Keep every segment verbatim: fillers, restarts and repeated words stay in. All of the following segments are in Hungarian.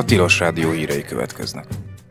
Tilos Rádió hírei következnek.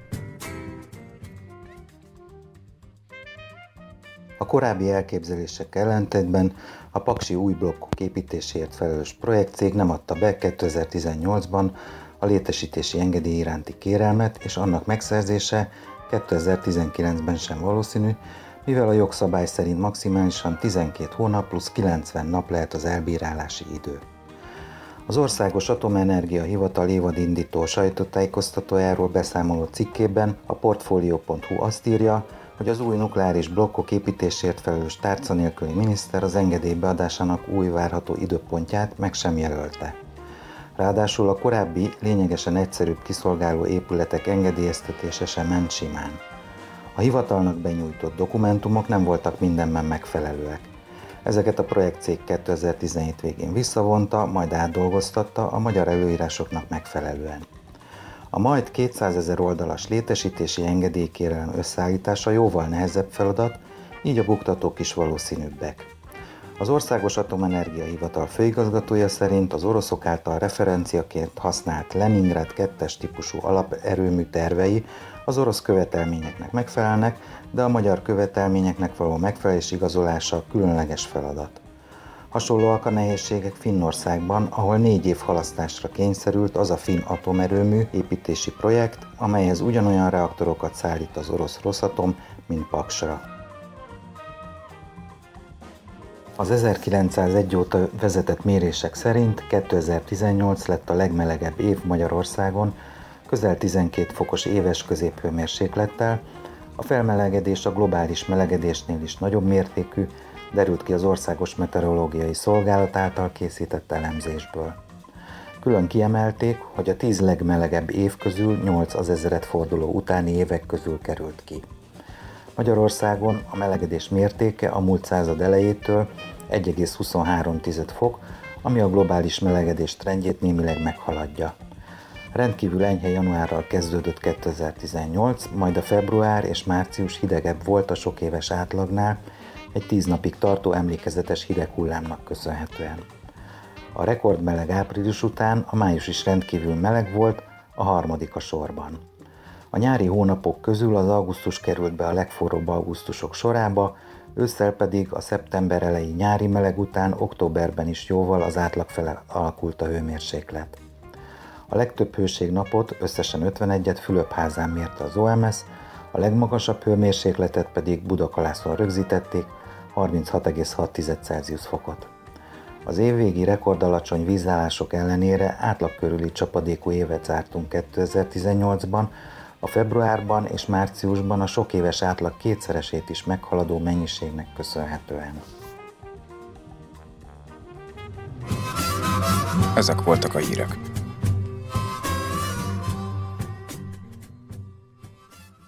A korábbi elképzelések ellentétben a paksi új blokkok építéséért felelős projektcég nem adta be kétezer-tizennyolcban a létesítési engedély iránti kérelmet, és annak megszerzése kétezer-tizenkilencben sem valószínű, mivel a jogszabály szerint maximálisan tizenkét hónap plusz kilencven nap lehet az elbírálási idő. Az Országos Atomenergia Hivatal évadindító sajtótájékoztatójáról beszámoló cikkében a portfolio pont hu azt írja, hogy az új nukleáris blokkok építésért felelős tárca nélküli miniszter az engedély beadásának új várható időpontját meg sem jelölte. Ráadásul a korábbi, lényegesen egyszerűbb kiszolgáló épületek engedélyeztetése sem ment simán. A hivatalnak benyújtott dokumentumok nem voltak mindenben megfelelőek. Ezeket a projektcég kétezer-tizenhét végén visszavonta, majd átdolgoztatta a magyar előírásoknak megfelelően. A majd kétszázezer oldalas létesítési engedélykérelem összeállítása jóval nehezebb feladat, így a buktatók is valószínűbbek. Az Országos Atomenergia Hivatal főigazgatója szerint az oroszok által referenciaként használt Leningrád kettes típusú alaperőmű tervei az orosz követelményeknek megfelelnek, de a magyar követelményeknek való megfelelés igazolása különleges feladat. Hasonlóak a nehézségek Finnországban, ahol négy év halasztásra kényszerült az a finn atomerőmű építési projekt, amelyhez ugyanolyan reaktorokat szállít az orosz Rosatom, mint Paksra. Az ezerkilencszázegy óta vezetett mérések szerint kétezer-tizennyolc lett a legmelegebb év Magyarországon, közel tizenkét fokos éves középhőmérséklettel. A felmelegedés a globális melegedésnél is nagyobb mértékű, derült ki az Országos Meteorológiai Szolgálat által készített elemzésből. Külön kiemelték, hogy a tíz legmelegebb év közül nyolc az ezred forduló utáni évek közül került ki. Magyarországon a melegedés mértéke a múlt század elejétől egy egész huszonhárom fok, ami a globális melegedés trendjét némileg meghaladja. Rendkívül enyhe januárral kezdődött kétezer-tizennyolc, majd a február és március hidegebb volt a sok éves átlagnál, egy tíz napig tartó emlékezetes hideg hullámnak köszönhetően. A rekordmeleg április után a május is rendkívül meleg volt, a harmadik a sorban. A nyári hónapok közül az augusztus került be a legforróbb augusztusok sorába, ősszel pedig a szeptember eleji nyári meleg után októberben is jóval az átlag fele alakult a hőmérséklet. A legtöbb hőségnapot, összesen ötvenegyet Fülöpházán mérte az o em es, a legmagasabb hőmérsékletet pedig Budakalászon rögzítették, harminchat egész hat Celsius fokot. Az évvégi rekordalacsony vízállások ellenére átlag körüli csapadékú évet zártunk kétezer-tizennyolcban, a februárban és márciusban a sok éves átlag kétszeresét is meghaladó mennyiségnek köszönhetően. Ezek voltak a hírek.